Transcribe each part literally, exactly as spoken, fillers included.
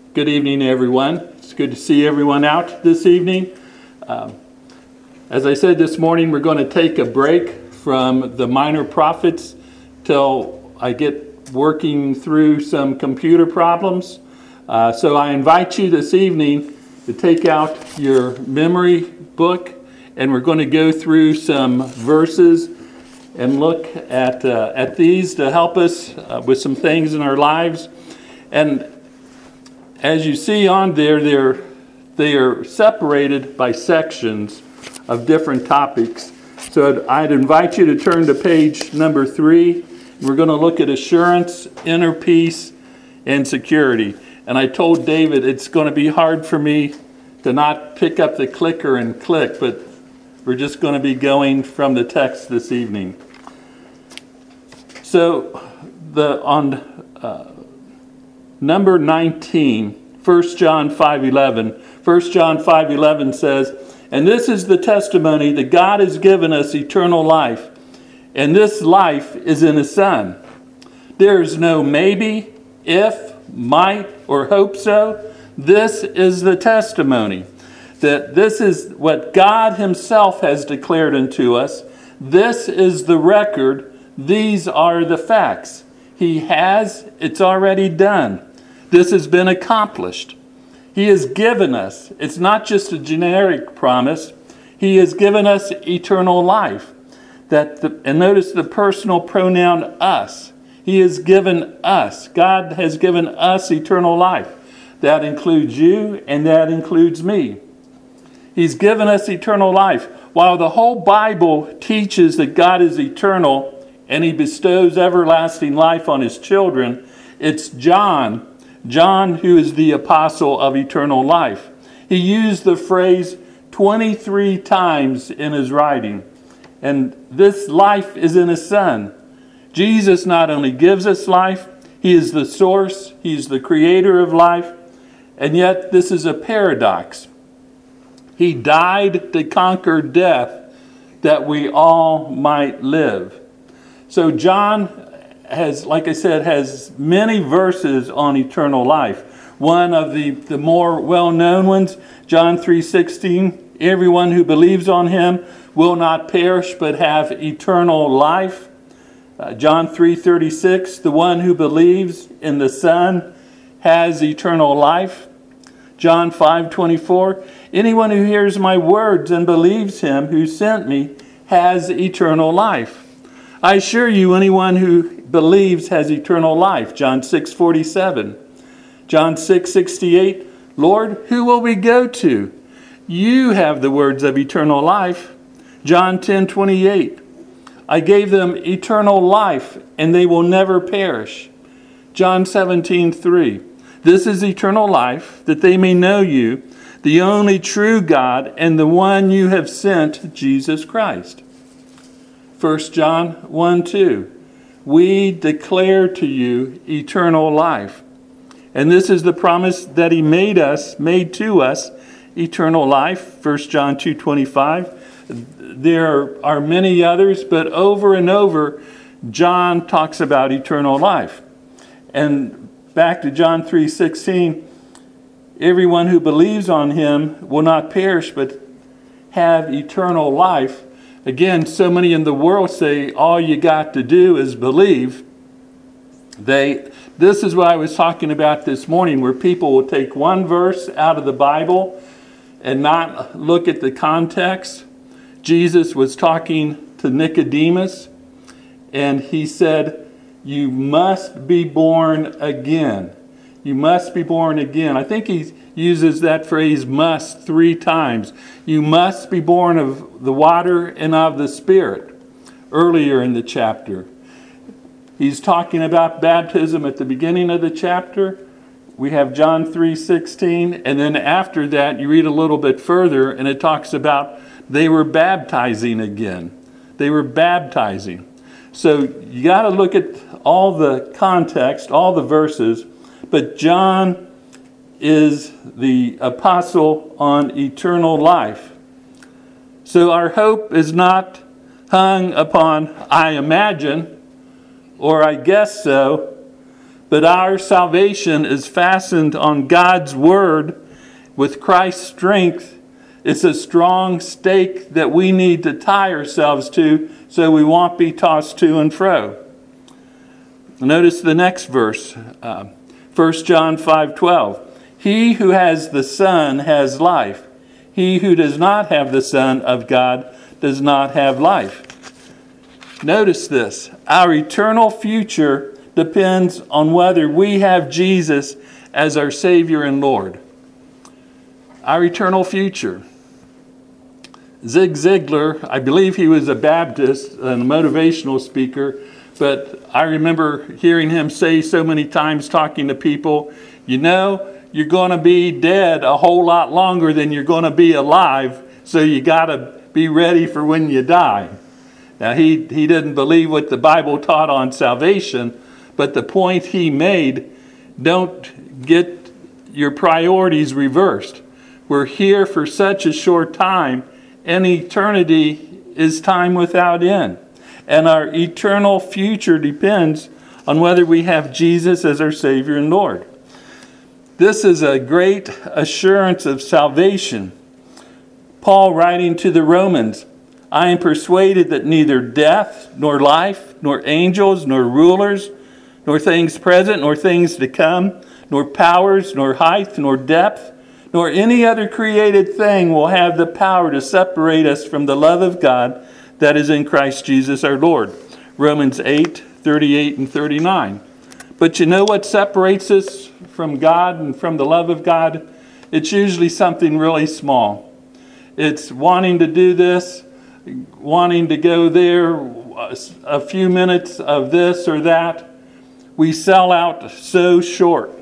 Good evening, everyone. It's good to see everyone out this evening. Um, as I said this morning, we're going to take a break from the minor prophets till I get working through some computer problems. Uh, so I invite you this evening to take out your memory book, and we're going to go through some verses and look at uh, at these to help us uh, with some things in our lives. And as you see on there, they're, they are separated by sections of different topics. So I'd invite you to turn to page number three. We're going to look at assurance, inner peace, and security. And I told David it's going to be hard for me to not pick up the clicker and click, but we're just going to be going from the text this evening. So the on uh, number nineteen, First John five eleven. First John five eleven says, "And this is the testimony that God has given us eternal life, and this life is in His Son. There is no maybe, if, might, or hope so. This is the testimony, that this is what God Himself has declared unto us. This is the record. These are the facts. He has, it's already done. This has been accomplished. He has given us, it's not just a generic promise, He has given us eternal life. That the, and notice the personal pronoun us. He has given us, God has given us eternal life. That includes you and that includes me. He's given us eternal life. While the whole Bible teaches that God is eternal and He bestows everlasting life on His children, it's John John, who is the apostle of eternal life. He used the phrase twenty-three times in his writing. And this life is in His Son. Jesus not only gives us life, He is the source, He's the creator of life, and yet this is a paradox. He died to conquer death that we all might live. So John has, like I said, has many verses on eternal life. One of the, the more well-known ones, John three sixteen, everyone who believes on Him will not perish but have eternal life. Uh, John three thirty-six, the one who believes in the Son has eternal life. John five twenty-four, anyone who hears my words and believes Him who sent me has eternal life. I assure you, anyone who believes has eternal life. John six forty-seven. John six sixty-eight. Lord, who will we go to? You have the words of eternal life. John ten twenty-eight. I gave them eternal life, and they will never perish. John seventeen three. This is eternal life, that they may know you, the only true God, and the one you have sent, Jesus Christ. First John one two. We declare to you eternal life. And this is the promise that He made us, made to us, eternal life. First John two twenty-five. There are many others, but over and over, John talks about eternal life. And back to John three sixteen, everyone who believes on Him will not perish, but have eternal life. Again, so many in the world say all you got to do is believe. They, this is what I was talking about this morning, where people will take one verse out of the Bible and not look at the context. Jesus was talking to Nicodemus, and He said, you must be born again. You must be born again. I think He uses that phrase must three times. You must be born of the water and of the Spirit earlier in the chapter. He's talking about baptism at the beginning of the chapter. We have John three sixteen, and then after that you read a little bit further and it talks about they were baptizing again. They were baptizing. So you got to look at all the context, all the verses, but John is the apostle on eternal life. So our hope is not hung upon I imagine or I guess so, But our salvation is fastened on God's word with Christ's strength. It's a strong stake that we need to tie ourselves to so we won't be tossed to and fro. Notice the next verse, uh, First John five twelve. He who has the Son has life. He who does not have the Son of God does not have life. Notice this. Our eternal future depends on whether we have Jesus as our Savior and Lord. Our eternal future. Zig Ziglar, I believe he was a Baptist and a motivational speaker, but I remember hearing him say so many times talking to people, you know, you're going to be dead a whole lot longer than you're going to be alive, so you got to be ready for when you die. Now, he, he didn't believe what the Bible taught on salvation, but the point he made, don't get your priorities reversed. We're here for such a short time, and eternity is time without end. And our eternal future depends on whether we have Jesus as our Savior and Lord. This is a great assurance of salvation. Paul writing to the Romans, I am persuaded that neither death, nor life, nor angels, nor rulers, nor things present, nor things to come, nor powers, nor height, nor depth, nor any other created thing will have the power to separate us from the love of God that is in Christ Jesus our Lord. Romans eight, thirty-eight and thirty-nine. But you know what separates us from God and from the love of God? It's usually something really small. It's wanting to do this, wanting to go there, a few minutes of this or that. We sell out so short.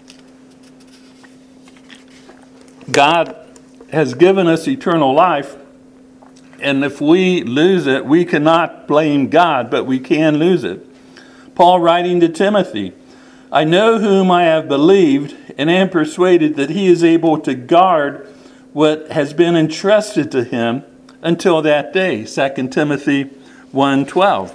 God has given us eternal life, and if we lose it, we cannot blame God, but we can lose it. Paul writing to Timothy, I know whom I have believed, and am persuaded that he is able to guard what has been entrusted to him until that day. Second Timothy one twelve.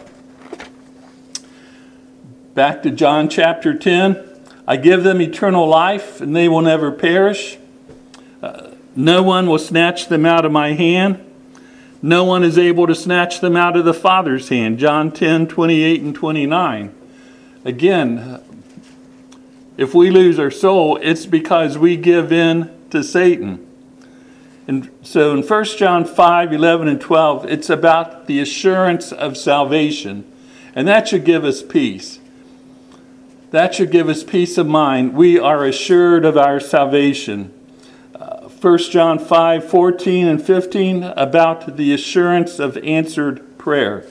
Back to John chapter ten. I give them eternal life, and they will never perish. Uh, no one will snatch them out of my hand. No one is able to snatch them out of the Father's hand. John ten, twenty-eight and twenty-nine. Again, if we lose our soul, it's because we give in to Satan. And so in First John five, eleven and twelve, it's about the assurance of salvation. And that should give us peace. That should give us peace of mind. We are assured of our salvation. First John five, fourteen and fifteen, about the assurance of answered prayer.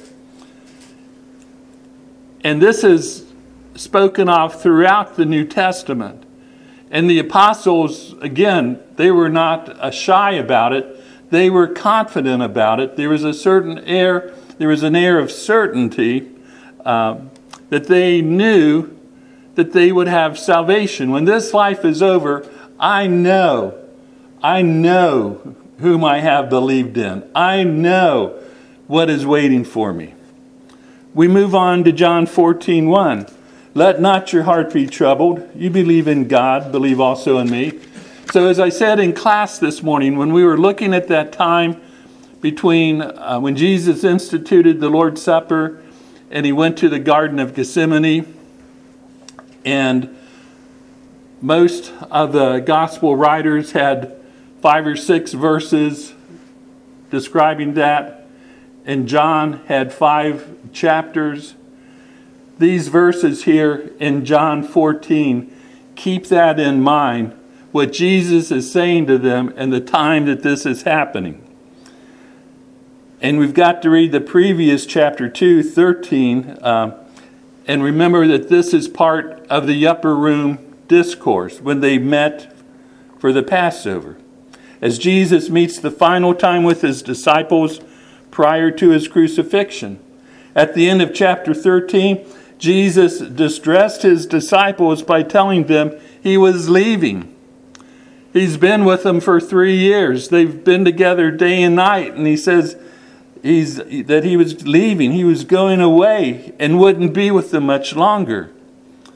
And this is spoken of throughout the New Testament. And the apostles, again, they were not shy about it. They were confident about it. There was a certain air, there was an air of certainty uh, that they knew that they would have salvation. When this life is over, I know I know whom I have believed in. I know what is waiting for me. We move on to John fourteen one. Let not your heart be troubled. You believe in God, believe also in me. So as I said in class this morning, when we were looking at that time between uh, when Jesus instituted the Lord's Supper and he went to the Garden of Gethsemane, and most of the gospel writers had five or six verses describing that, and John had five chapters. These verses here in John fourteen, keep that in mind, what Jesus is saying to them and the time that this is happening. And we've got to read the previous chapter two, thirteen, um, and remember that this is part of the upper room discourse when they met for the Passover. As Jesus meets the final time with his disciples prior to his crucifixion. At the end of chapter thirteen, Jesus distressed his disciples by telling them he was leaving. He's been with them for three years. They've been together day and night, and he says he's, that he was leaving. He was going away and wouldn't be with them much longer.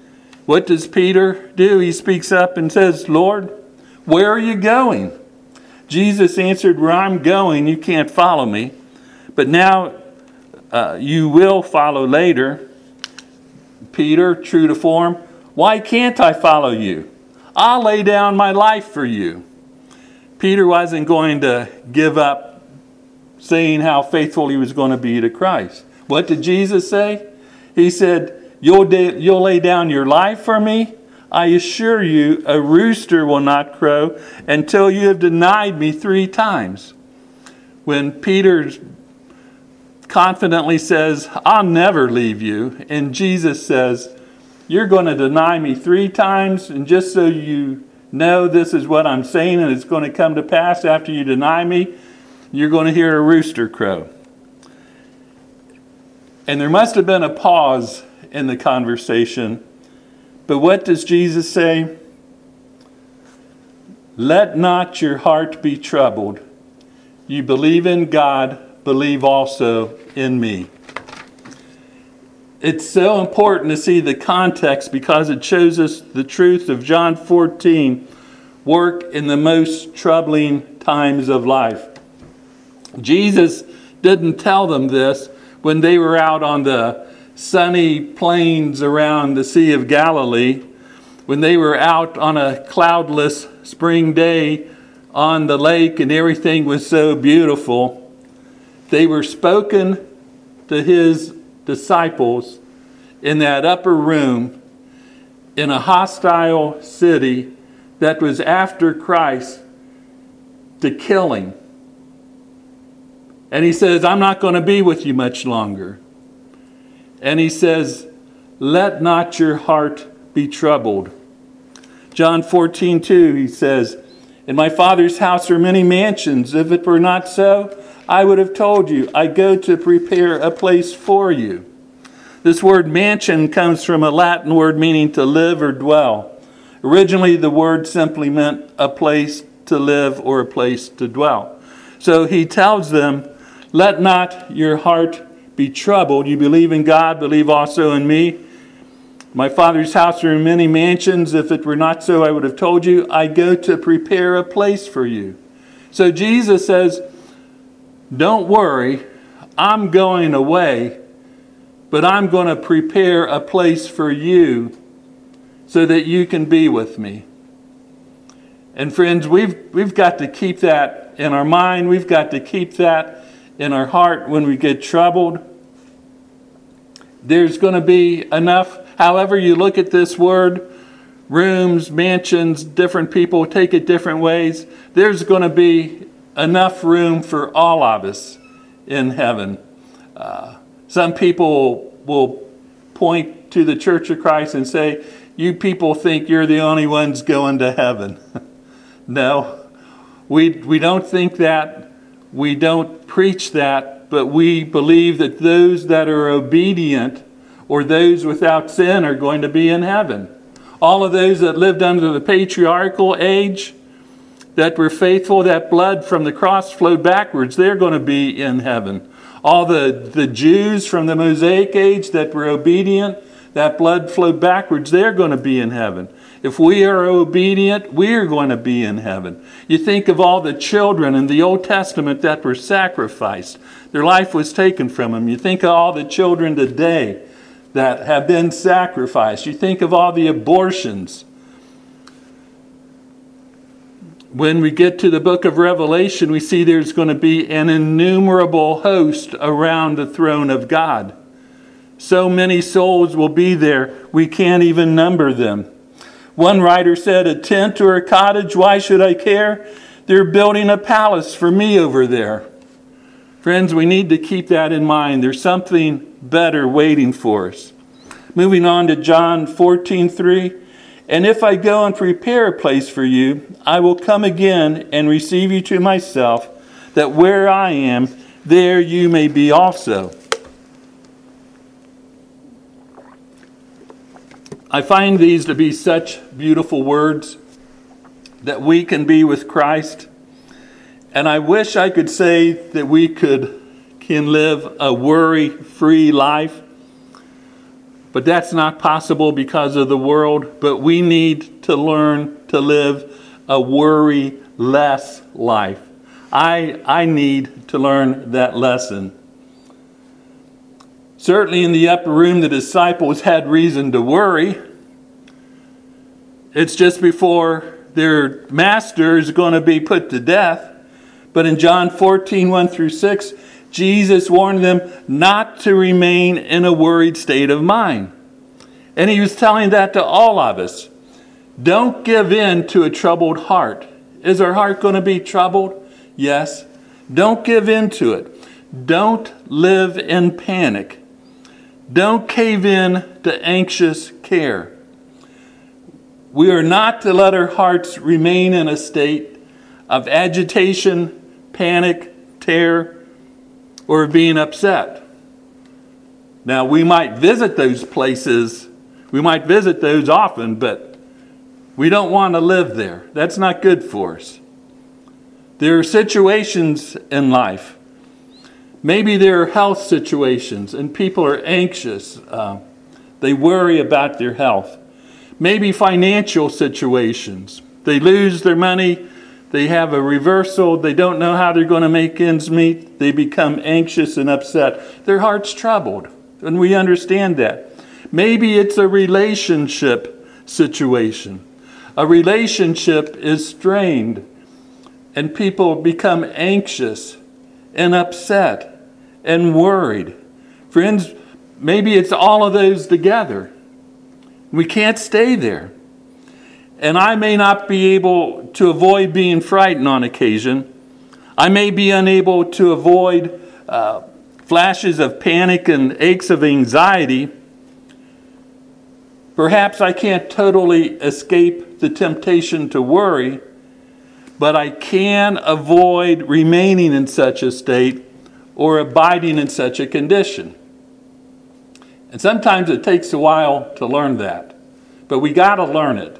What does Peter do? He speaks up and says, Lord, where are you going? Jesus answered, where I'm going, you can't follow me. But now uh, you will follow later. Peter, true to form, why can't I follow you? I'll lay down my life for you. Peter wasn't going to give up saying how faithful he was going to be to Christ. What did Jesus say? He said, you'll, da- you'll lay down your life for me? I assure you, a rooster will not crow until you have denied me three times. When Peter confidently says, I'll never leave you, and Jesus says, you're going to deny me three times, and just so you know this is what I'm saying and it's going to come to pass after you deny me, you're going to hear a rooster crow. And there must have been a pause in the conversation. But what does Jesus say? Let not your heart be troubled. You believe in God, believe also in me. It's so important to see the context because it shows us the truth of John fourteen, work in the most troubling times of life. Jesus didn't tell them this when they were out on the sunny plains around the Sea of Galilee, when they were out on a cloudless spring day on the lake and everything was so beautiful. They were spoken to his disciples in that upper room in a hostile city that was after Christ to kill him. And he says, I'm not going to be with you much longer. And he says, let not your heart be troubled. John fourteen two, he says, in my Father's house are many mansions. If it were not so, I would have told you, I go to prepare a place for you. This word mansion comes from a Latin word meaning to live or dwell. Originally, the word simply meant a place to live or a place to dwell. So he tells them, let not your heart be troubled. You believe in God, believe also in me. My Father's house are many mansions. If it were not so, I would have told you, I go to prepare a place for you. So Jesus says, don't worry, I'm going away, but I'm going to prepare a place for you so that you can be with me. And friends, we've we've got to keep that in our mind. We've got to keep that in our heart when we get troubled. There's going to be enough, however you look at this word, rooms, mansions, different people take it different ways. There's going to be enough room for all of us in heaven. Uh, some people will point to the Church of Christ and say, you people think you're the only ones going to heaven. No, we we don't think that. We don't preach that, but we believe that those that are obedient or those without sin are going to be in heaven. All of those that lived under the patriarchal age, that were faithful, that blood from the cross flowed backwards, they're going to be in heaven. All the, the Jews from the Mosaic age that were obedient, that blood flowed backwards, they're going to be in heaven. If we are obedient, we're going to be in heaven. You think of all the children in the Old Testament that were sacrificed. Their life was taken from them. You think of all the children today that have been sacrificed. You think of all the abortions. When we get to the book of Revelation, we see there's going to be an innumerable host around the throne of God. So many souls will be there, we can't even number them. One writer said, a tent or a cottage, why should I care? They're building a palace for me over there. Friends, we need to keep that in mind. There's something better waiting for us. Moving on to John fourteen three. And if I go and prepare a place for you, I will come again and receive you to myself, that where I am, there you may be also. I find these to be such beautiful words, that we can be with Christ. And I wish I could say that we could can live a worry-free life. But that's not possible because of the world. But we need to learn to live a worry-less life. I, I need to learn that lesson. Certainly in the upper room, the disciples had reason to worry. It's just before their master is going to be put to death. But in John fourteen, one through six, Jesus warned them not to remain in a worried state of mind. And he was telling that to all of us. Don't give in to a troubled heart. Is our heart going to be troubled? Yes. Don't give in to it. Don't live in panic. Don't cave in to anxious care. We are not to let our hearts remain in a state of agitation, panic, terror, or being upset. Now, we might visit those places. We might visit those often, but we don't want to live there. That's not good for us. There are situations in life. Maybe there are health situations and people are anxious. Uh, they worry about their health. Maybe financial situations. They lose their money. They have a reversal. They don't know how they're going to make ends meet. They become anxious and upset. Their heart's troubled. And we understand that. Maybe it's a relationship situation. A relationship is strained. And people become anxious and upset and worried. Friends, maybe it's all of those together. We can't stay there. And I may not be able to avoid being frightened on occasion. I may be unable to avoid uh, flashes of panic and aches of anxiety. Perhaps I can't totally escape the temptation to worry, but I can avoid remaining in such a state or abiding in such a condition. And sometimes it takes a while to learn that, but we got to learn it.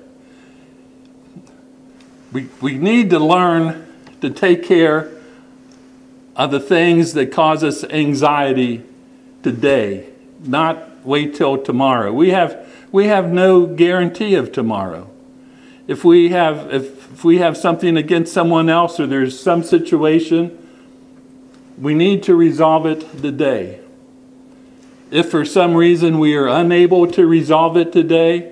We, we need to learn to take care of the things that cause us anxiety today, not wait till tomorrow. We have we have no guarantee of tomorrow. If we have if, if we have something against someone else or there's some situation, we need to resolve it today. If for some reason we are unable to resolve it today,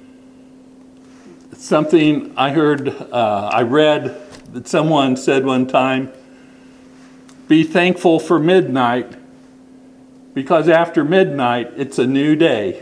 something I heard, uh, I read that someone said one time, be thankful for midnight, because after midnight, it's a new day.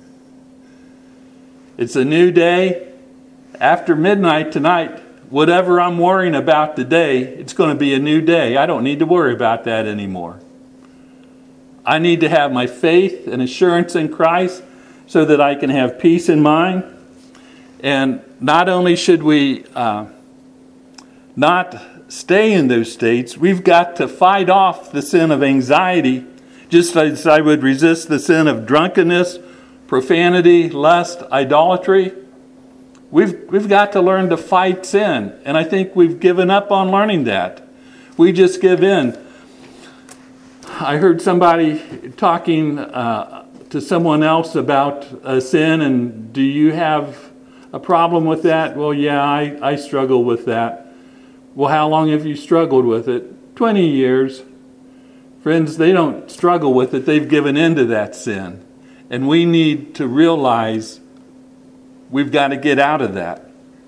It's a new day. After midnight tonight, whatever I'm worrying about today, it's going to be a new day. I don't need to worry about that anymore. I need to have my faith and assurance in Christ so that I can have peace in mind. And not only should we uh, not stay in those states, we've got to fight off the sin of anxiety, just as I would resist the sin of drunkenness, profanity, lust, idolatry. We've, we've got to learn to fight sin. And I think we've given up on learning that. We just give in. I heard somebody talking uh, to someone else about uh, sin, and do you have a problem with that? Well, yeah, I, I struggle with that. Well, how long have you struggled with it? twenty years. Friends, they don't struggle with it. They've given in to that sin. And we need to realize we've got to get out of that.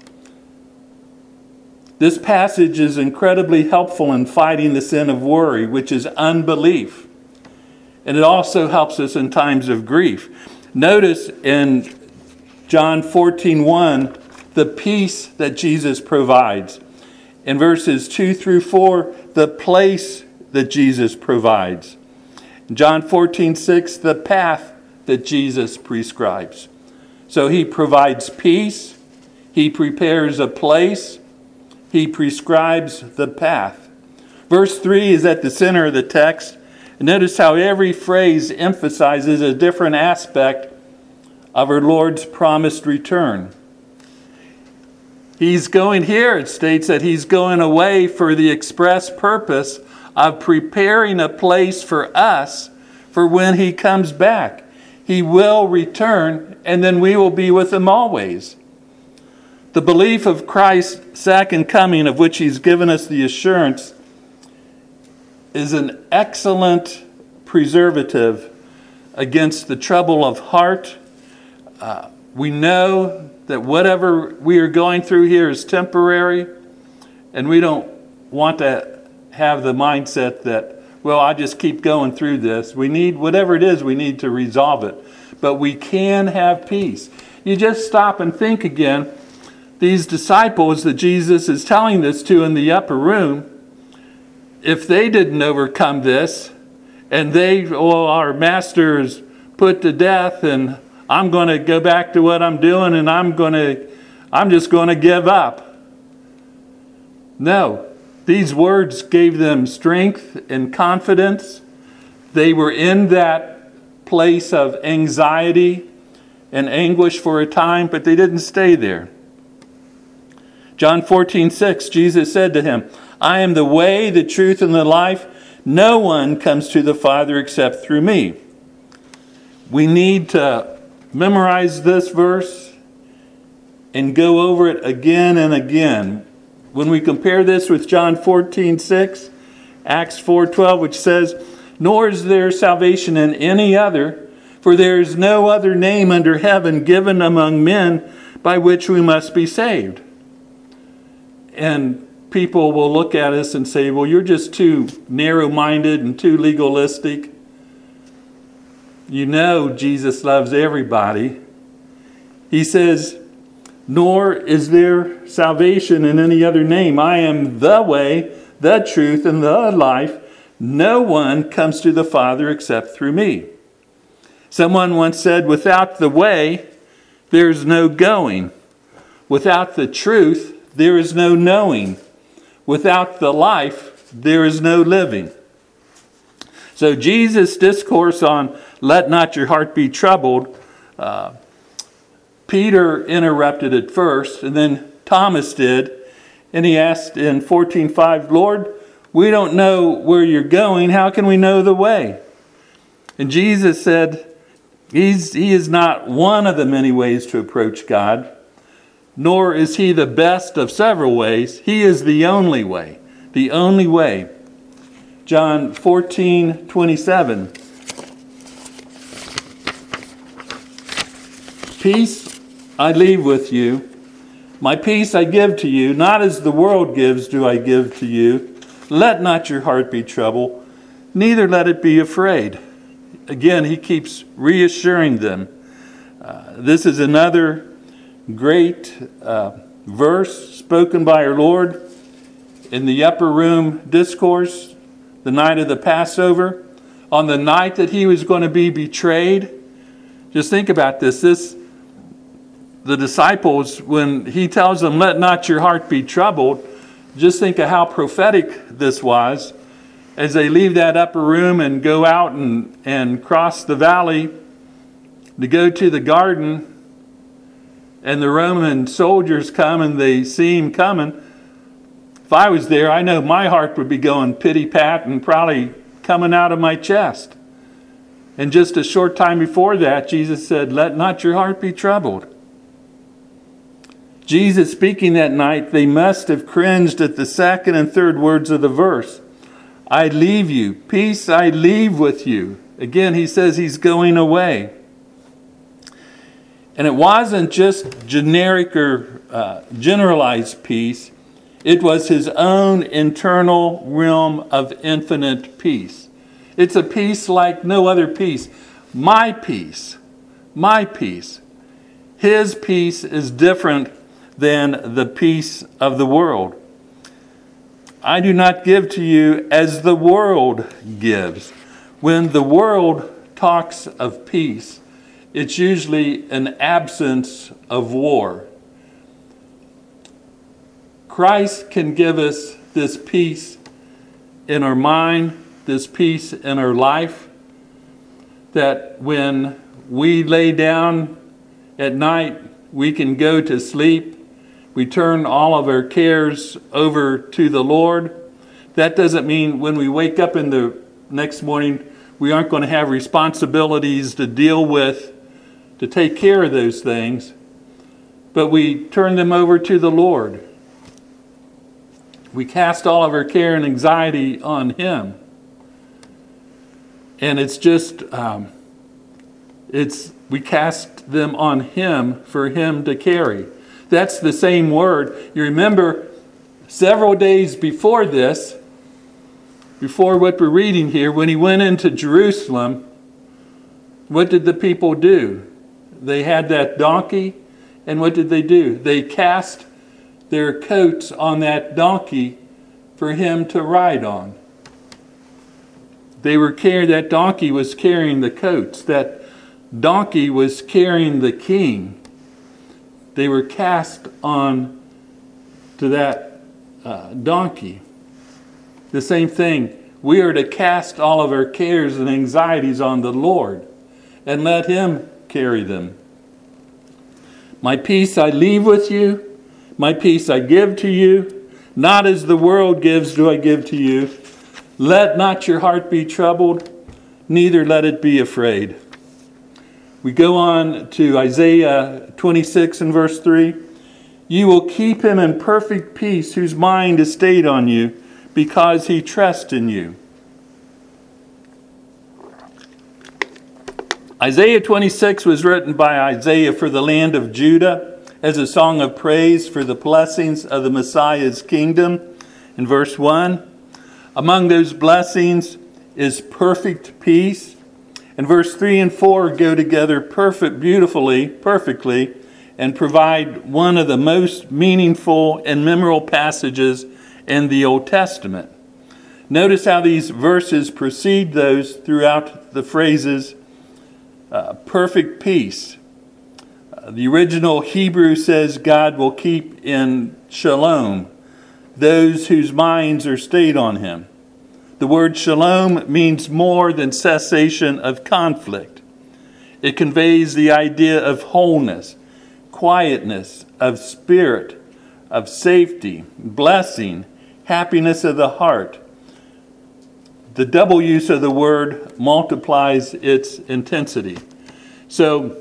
This passage is incredibly helpful in fighting the sin of worry, which is unbelief. And it also helps us in times of grief. Notice in John fourteen one, the peace that Jesus provides. In verses two through four, the place that Jesus provides. In John fourteen six, the path that Jesus prescribes. So he provides peace, he prepares a place, he prescribes the path. Verse three is at the center of the text. And notice how every phrase emphasizes a different aspect of our Lord's promised return. He's going here, it states that he's going away for the express purpose of preparing a place for us for when he comes back. He will return, and then we will be with him always. The belief of Christ's second coming, of which he's given us the assurance, is an excellent preservative against the trouble of heart. Uh, we know that whatever we are going through here is temporary, and we don't want to have the mindset that, well, I just keep going through this. We need, whatever it is, we need to resolve it. But we can have peace. You just stop and think again. These disciples that Jesus is telling this to in the upper room, if they didn't overcome this, and they, oh, our master is put to death, and I'm going to go back to what I'm doing, and I'm going to, I'm just going to give up. No, these words gave them strength and confidence. They were in that place of anxiety and anguish for a time, but they didn't stay there. John fourteen six, Jesus said to him, I am the way, the truth, and the life. No one comes to the Father except through me. We need to memorize this verse and go over it again and again. When we compare this with John fourteen six, Acts four twelve, which says, nor is there salvation in any other, for there is no other name under heaven given among men by which we must be saved. And people will look at us and say, well, you're just too narrow-minded and too legalistic. You know Jesus loves everybody. He says, nor is there salvation in any other name. I am the way, the truth, and the life. No one comes to the Father except through me. Someone once said, without the way, there is no going. Without the truth, there is no knowing. Without the life, there is no living. So Jesus' discourse on let not your heart be troubled, uh, Peter interrupted it first, and then Thomas did. And he asked in fourteen five, Lord, we don't know where you're going. How can we know the way? And Jesus said, He's, he is not one of the many ways to approach God, nor is he the best of several ways. He is the only way. The only way. John fourteen twenty-seven. Peace I leave with you. My peace I give to you. Not as the world gives do I give to you. Let not your heart be troubled, neither let it be afraid. Again, he keeps reassuring them. Uh, this is another great uh, verse spoken by our Lord in the upper room discourse, the night of the Passover, on the night that he was going to be betrayed. Just think about this. This, the disciples, when he tells them, let not your heart be troubled, just think of how prophetic this was as they leave that upper room and go out and, and cross the valley to go to the garden. And the Roman soldiers come and they see him coming. If I was there, I know my heart would be going pity-pat and probably coming out of my chest. And just a short time before that, Jesus said, let not your heart be troubled. Jesus speaking that night, they must have cringed at the second and third words of the verse. I leave you. Peace I leave with you. Again, he says he's going away. And it wasn't just generic or uh, generalized peace. It was his own internal realm of infinite peace. It's a peace like no other peace. My peace. My peace. His peace is different than the peace of the world. I do not give to you as the world gives. When the world talks of peace, it's usually an absence of war. Christ can give us this peace in our mind, this peace in our life, that when we lay down at night, we can go to sleep. We turn all of our cares over to the Lord. That doesn't mean when we wake up in the next morning, We aren't going to have responsibilities to deal with, to take care of those things, but we turn them over to the Lord. We cast all of our care and anxiety on Him. And it's just, um, it's we cast them on Him for Him to carry. That's the same word. You remember several days before this, before what we're reading here, when He went into Jerusalem, what did the people do? They had that donkey, and what did they do? They cast their coats on that donkey for Him to ride on. They were carrying, that donkey was carrying the coats. That donkey was carrying the king. They were cast on to that uh, donkey. The same thing. We are to cast all of our cares and anxieties on the Lord and let Him carry them. My peace I leave with you. My peace I give to you. Not as the world gives do I give to you. Let not your heart be troubled, neither let it be afraid. We go on to Isaiah twenty-six and verse three. You will keep him in perfect peace whose mind is stayed on you, because he trusts in you. Isaiah twenty-six was written by Isaiah for the land of Judah as a song of praise for the blessings of the Messiah's kingdom. In verse one, among those blessings is perfect peace. And verse three and four go together perfect, beautifully, perfectly, and provide one of the most meaningful and memorable passages in the Old Testament. Notice how these verses precede those throughout the phrases, uh, perfect peace. Uh, the original Hebrew says God will keep in shalom those whose minds are stayed on Him. The word shalom means more than cessation of conflict. It conveys the idea of wholeness, quietness, of spirit, of safety, blessing, happiness of the heart. The double use of the word multiplies its intensity. So,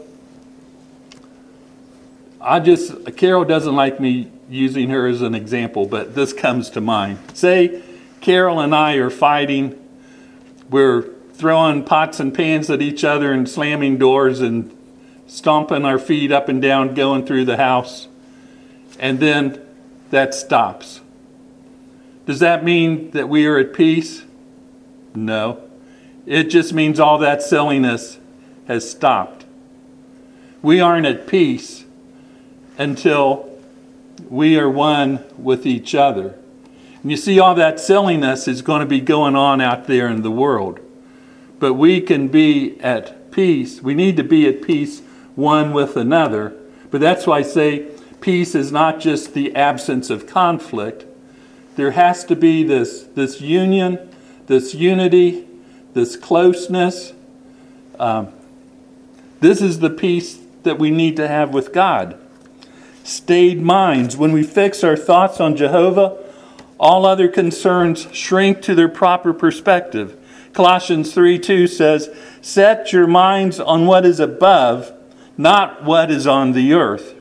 I just, Carol doesn't like me using her as an example, but this comes to mind. Say Carol and I are fighting. We're throwing pots and pans at each other and slamming doors and stomping our feet up and down, going through the house. And then that stops. Does that mean that we are at peace? No. It just means all that silliness has stopped. We aren't at peace until we are one with each other. And you see, all that silliness is going to be going on out there in the world. But we can be at peace. We need to be at peace one with another. But that's why I say peace is not just the absence of conflict. There has to be this, this union, this unity, this closeness. Um, this is the peace that we need to have with God. Stayed minds. When we fix our thoughts on Jehovah, all other concerns shrink to their proper perspective. Colossians three two says, set your minds on what is above, not what is on the earth.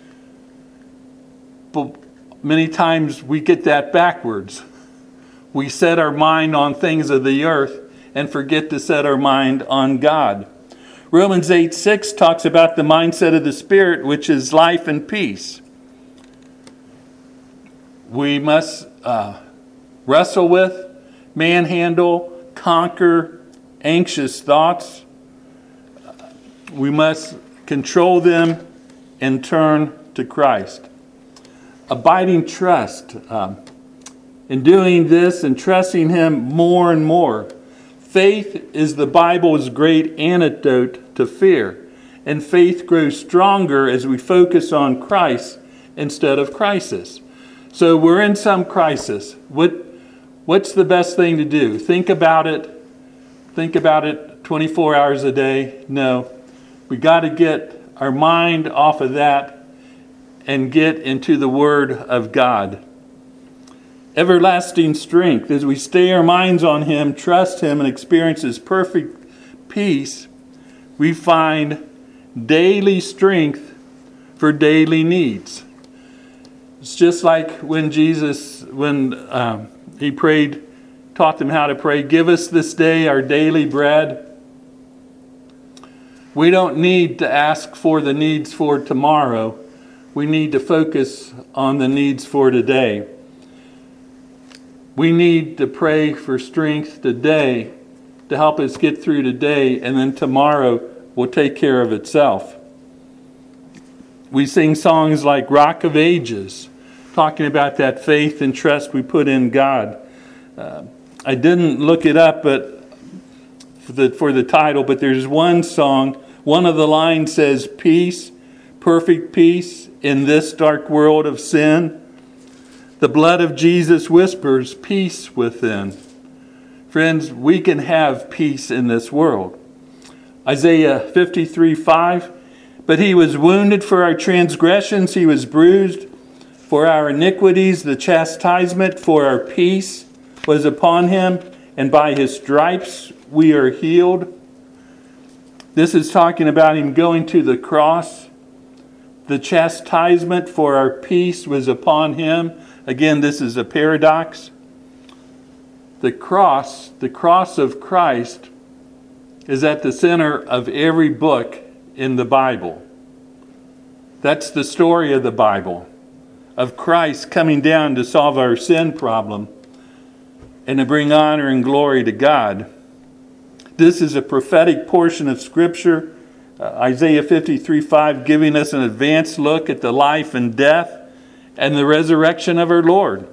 But many times we get that backwards. We set our mind on things of the earth and forget to set our mind on God. Romans eight six talks about the mindset of the Spirit, which is life and peace. We must uh, wrestle with, manhandle, conquer anxious thoughts. We must control them and turn to Christ. Abiding trust. Um, in doing this and trusting Him more and more. Faith is the Bible's great antidote to fear. And faith grows stronger as we focus on Christ instead of crisis. So we're in some crisis. What, what's the best thing to do? Think about it. Think about it twenty-four hours a day. No. We got to get our mind off of that and get into the Word of God. everlasting strength. As we stay our minds on Him, trust Him, and experience His perfect peace, we find daily strength for daily needs. It's just like when Jesus, when um, He prayed, taught them how to pray, "Give us this day our daily bread." We don't need to ask for the needs for tomorrow. We need to focus on the needs for today. We need to pray for strength today to help us get through today, and then tomorrow will take care of itself. We sing songs like Rock of Ages, talking about that faith and trust we put in God. Uh, I didn't look it up but for the, for the title, but there's one song, one of the lines says, "Peace, perfect peace in this dark world of sin. The blood of Jesus whispers peace within." Friends, we can have peace in this world. Isaiah fifty-three five, "But He was wounded for our transgressions, He was bruised for our iniquities. The chastisement for our peace was upon Him, and by His stripes we are healed." This is talking about Him going to the cross. The chastisement for our peace was upon Him. Again, this is a paradox. The cross, the cross of Christ, is at the center of every book in the Bible. That's the story of the Bible, of Christ coming down to solve our sin problem and to bring honor and glory to God. This is a prophetic portion of Scripture, uh, Isaiah fifty-three five, giving us an advanced look at the life and death and the resurrection of our Lord.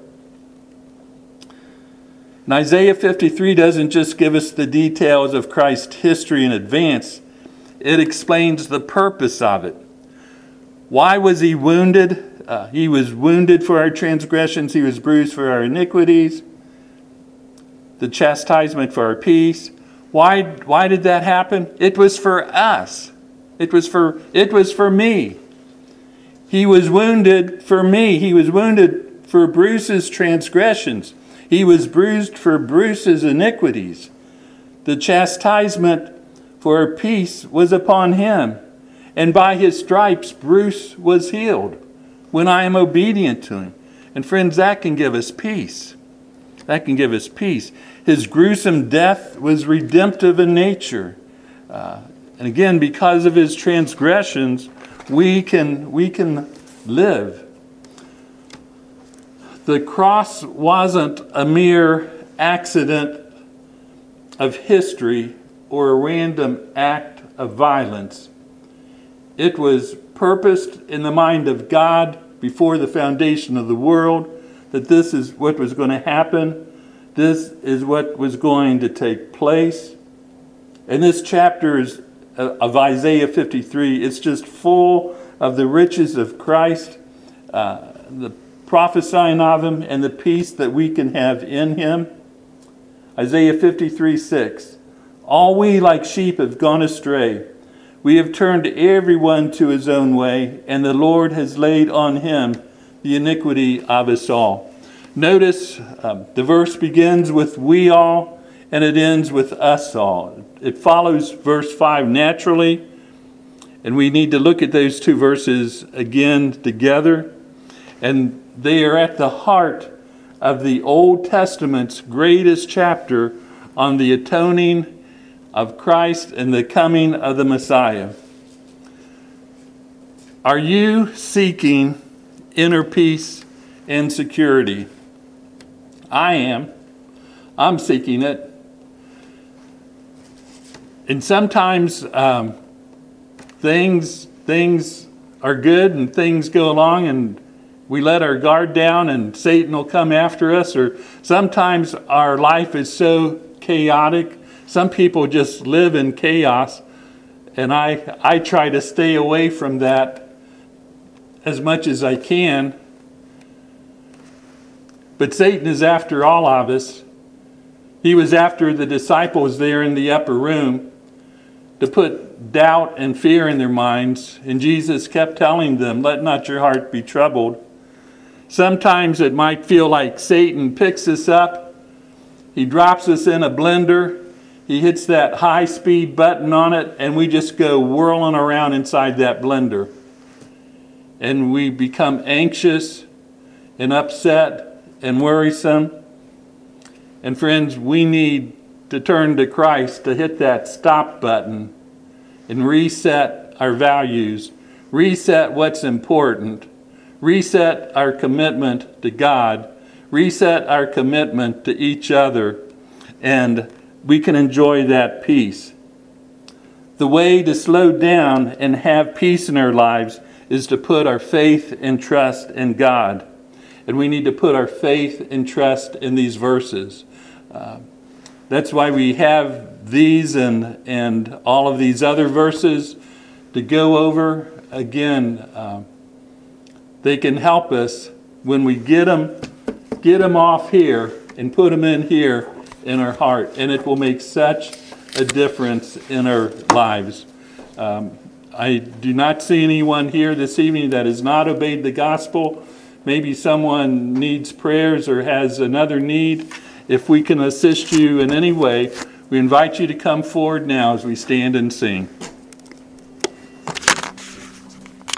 And Isaiah fifty-three doesn't just give us the details of Christ's history in advance, it explains the purpose of it. Why was He wounded? Uh, he was wounded for our transgressions, He was bruised for our iniquities, the chastisement for our peace. Why, why did that happen? It was for us. It was for, it was for me. He was wounded for me. He was wounded for Bruce's transgressions. He was bruised for Bruce's iniquities. The chastisement for our peace was upon Him. And by His stripes, Bruce was healed when I am obedient to Him. And friends, that can give us peace. That can give us peace. His gruesome death was redemptive in nature. Uh, and again, because of His transgressions, we can, we can live. The cross wasn't a mere accident of history or a random act of violence. It was purposed in the mind of God before the foundation of the world that this is what was going to happen. This is what was going to take place. And this chapter is, uh, of Isaiah fifty-three, it's just full of the riches of Christ, uh, the prophesying of Him, and the peace that we can have in Him. Isaiah fifty-three six, "All we like sheep have gone astray. We have turned everyone to his own way, and the Lord has laid on Him the iniquity of us all." Notice um, the verse begins with "we all," and it ends with "us all." It follows verse five naturally, and we need to look at those two verses again together. And they are at the heart of the Old Testament's greatest chapter on the atoning of Christ and the coming of the Messiah. Are you seeking inner peace and security? I am. I'm seeking it. And sometimes um, things things are good and things go along and we let our guard down and Satan will come after us. Or sometimes our life is so chaotic. Some people just live in chaos. And I, I try to stay away from that as much as I can. But Satan is after all of us. He was after the disciples there in the upper room to put doubt and fear in their minds. And Jesus kept telling them, "Let not your heart be troubled." Sometimes it might feel like Satan picks us up. He drops us in a blender. He hits that high-speed button on it, and we just go whirling around inside that blender. And we become anxious and upset and worrisome. And friends, we need to turn to Christ to hit that stop button and reset our values, reset what's important, reset our commitment to God, reset our commitment to each other, and we can enjoy that peace. The way to slow down and have peace in our lives is to put our faith and trust in God. And we need to put our faith and trust in these verses. Uh, that's why we have these and, and all of these other verses to go over. Again, uh, they can help us when we get them, get them off here and put them in here in our heart. And it will make such a difference in our lives. Um, I do not see anyone here this evening that has not obeyed the gospel. Maybe someone needs prayers or has another need. If we can assist you in any way, we invite you to come forward now as we stand and sing.